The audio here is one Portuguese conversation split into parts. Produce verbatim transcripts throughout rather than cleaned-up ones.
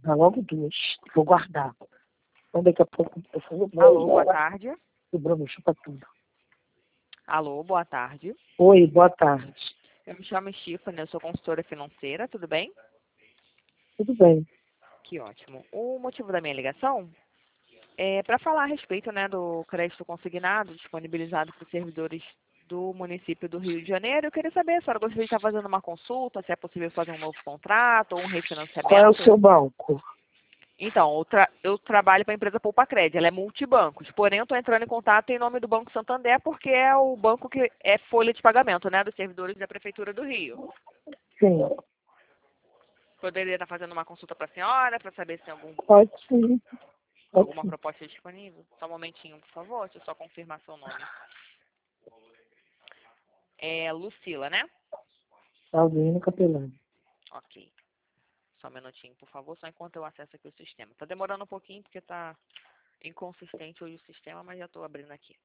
Dá logo duas. Vou guardar. Então daqui a pouco eu vou... Alô, boa tarde. O Bruno chupa tudo. Alô, boa tarde. Oi, boa tarde. Eu me chamo Stephanie, eu sou consultora financeira, tudo bem? Tudo bem. Que ótimo. O motivo da minha ligação é para falar a respeito, né, do crédito consignado disponibilizado para os servidores do município do Rio de Janeiro. Eu queria saber se a senhora gostaria de estar fazendo uma consulta, se é possível fazer um novo contrato ou um refinanciamento. Qual é o seu banco? Então, eu, tra eu trabalho para a empresa Poupa Crédito, ela é multibancos, porém eu estou entrando em contato em nome do Banco Santander porque é o banco que é folha de pagamento, né, dos servidores da Prefeitura do Rio. Sim. Poderia estar fazendo uma consulta para a senhora, para saber se tem algum, Pode sim. Pode alguma sim. proposta disponível? Só um momentinho, por favor, deixa eu só confirmar seu nome. É Lucila, né? Alvino Capelani. Ok. Só um minutinho, por favor, só enquanto eu acesso aqui o sistema. Tá demorando um pouquinho porque tá inconsistente hoje o sistema, mas já estou abrindo aqui.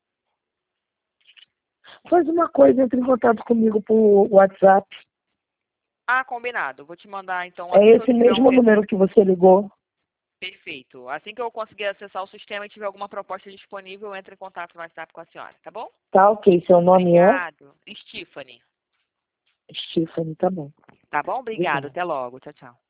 Faz uma coisa, entre em contato comigo por WhatsApp. Ah, combinado. Vou te mandar, então, É assim que eu esse tiver um... mesmo número que você ligou. Perfeito. Assim que eu conseguir acessar o sistema e tiver alguma proposta disponível, eu entro em contato no WhatsApp com a senhora, tá bom? Tá ok. Seu nome é? Obrigado. Stephanie. Stephanie, tá bom. Tá bom? Obrigado. Obrigada. Até logo. Tchau, tchau.